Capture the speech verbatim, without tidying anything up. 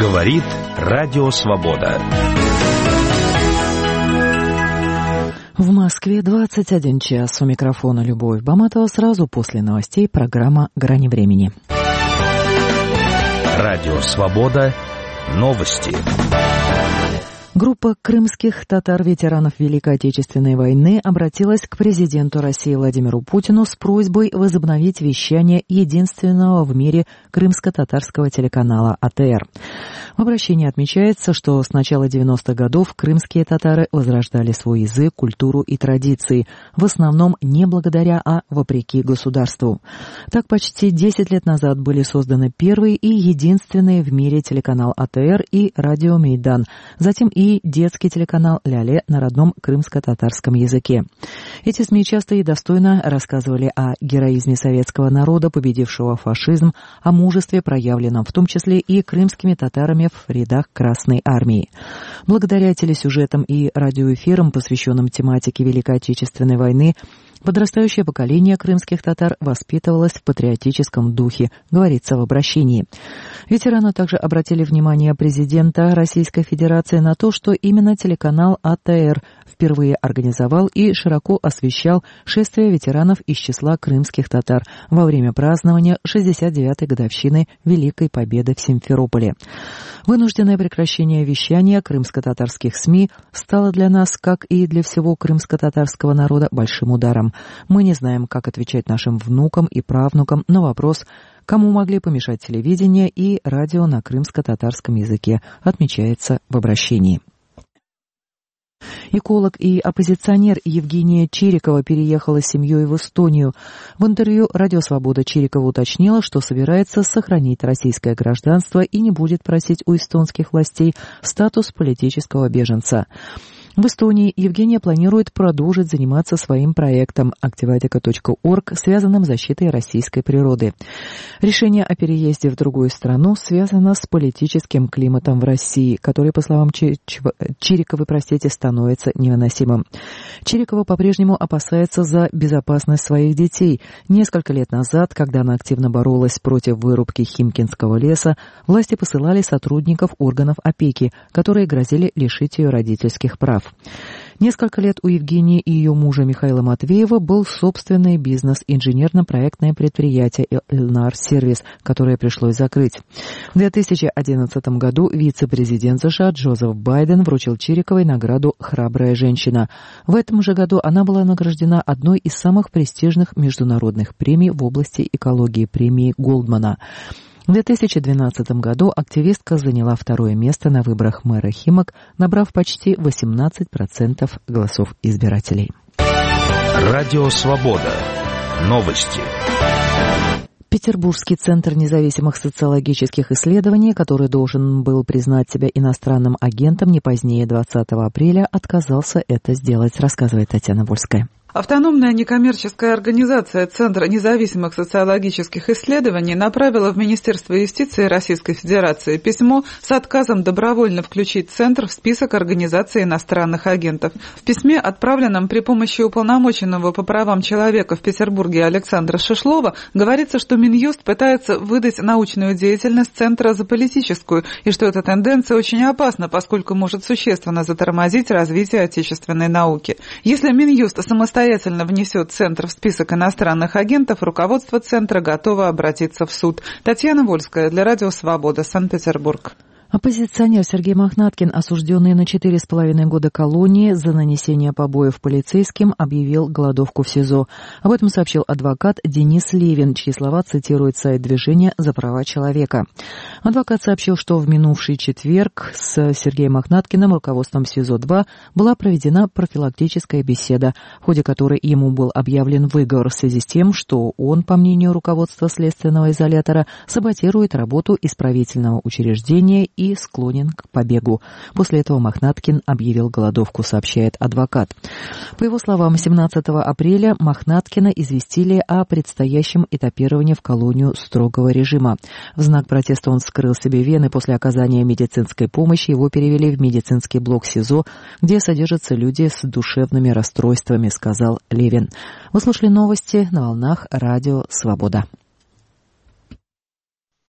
Говорит Радио Свобода. В Москве двадцать один час. У микрофона Любовь Баматова. Сразу после новостей программа «Грани времени». Радио Свобода. Новости. Группа крымских татар-ветеранов Великой Отечественной войны обратилась к президенту России Владимиру Путину с просьбой возобновить вещание единственного в мире крымско-татарского телеканала А Тэ Эр. В обращении отмечается, что с начала девяностых годов крымские татары возрождали свой язык, культуру и традиции, в основном не благодаря, а вопреки государству. Так, почти десять лет назад были созданы первый и единственный в мире телеканал А Тэ Эр и радио Мейдан, затем и и детский телеканал «Ляле» на родном крымско-татарском языке. Эти СМИ часто и достойно рассказывали о героизме советского народа, победившего фашизм, о мужестве, проявленном в том числе и крымскими татарами в рядах Красной Армии. Благодаря телесюжетам и радиоэфирам, посвященным тематике Великой Отечественной войны, подрастающее поколение крымских татар воспитывалось в патриотическом духе, говорится в обращении. Ветераны также обратили внимание президента Российской Федерации на то, что именно телеканал А Тэ Эр впервые организовал и широко освещал шествие ветеранов из числа крымских татар во время празднования шестьдесят девятой годовщины Великой Победы в Симферополе. Вынужденное прекращение вещания крымско-татарских СМИ стало для нас, как и для всего крымско-татарского народа, большим ударом. Мы не знаем, как отвечать нашим внукам и правнукам на вопрос, кому могли помешать телевидение и радио на крымско-татарском языке, отмечается в обращении. Эколог и оппозиционер Евгения Чирикова переехала с семьей в Эстонию. В интервью «Радио Свобода» Чирикова уточнила, что собирается сохранить российское гражданство и не будет просить у эстонских властей статус политического беженца. В Эстонии Евгения планирует продолжить заниматься своим проектом активатика точка орг, связанным с защитой российской природы. Решение о переезде в другую страну связано с политическим климатом в России, который, по словам Чириковой, простите, становится невыносимым. Чирикова по-прежнему опасается за безопасность своих детей. Несколько лет назад, когда она активно боролась против вырубки Химкинского леса, власти посылали сотрудников органов опеки, которые грозили лишить ее родительских прав. Несколько лет у Евгении и ее мужа Михаила Матвеева был собственный бизнес, инженерно-проектное предприятие «Элнар Сервис», которое пришлось закрыть. В две тысячи одиннадцатом году вице-президент США Джозеф Байден вручил Чириковой награду «Храбрая женщина». В этом же году она была награждена одной из самых престижных международных премий в области экологии, премии Голдмана. В две тысячи двенадцатом году активистка заняла второе место на выборах мэра Химок, набрав почти восемнадцать процентов голосов избирателей. Радио Свобода. Новости. Петербургский центр независимых социологических исследований, который должен был признать себя иностранным агентом не позднее двадцатого апреля, отказался это сделать, рассказывает Татьяна Вольская. Автономная некоммерческая организация Центра независимых социологических исследований направила в Министерство юстиции Российской Федерации письмо с отказом добровольно включить Центр в список организаций иностранных агентов. В письме, отправленном при помощи уполномоченного по правам человека в Петербурге Александра Шишлова, говорится, что Минюст пытается выдать научную деятельность Центра за политическую, и что эта тенденция очень опасна, поскольку может существенно затормозить развитие отечественной науки. Если Минюст самостоятельно самостоятельно внесет Центр в список иностранных агентов, руководство Центра готово обратиться в суд. Татьяна Вольская для Радио Свобода, Санкт-Петербург. Оппозиционер Сергей Мохнаткин, осужденный на четыре с половиной года колонии за нанесение побоев полицейским, объявил голодовку в СИЗО. Об этом сообщил адвокат Денис Левин, чьи слова цитирует сайт движения «За права человека». Адвокат сообщил, что в минувший четверг с Сергеем Мохнаткиным, руководством СИЗО-два, была проведена профилактическая беседа, в ходе которой ему был объявлен выговор в связи с тем, что он, по мнению руководства следственного изолятора, саботирует работу исправительного учреждения и и склонен к побегу. После этого Мохнаткин объявил голодовку, сообщает адвокат. По его словам, семнадцатого апреля Мохнаткина известили о предстоящем этапировании в колонию строгого режима. В знак протеста он вскрыл себе вены. После оказания медицинской помощи его перевели в медицинский блок СИЗО, где содержатся люди с душевными расстройствами, сказал Левин. Вы слушали новости на волнах Радио Свобода.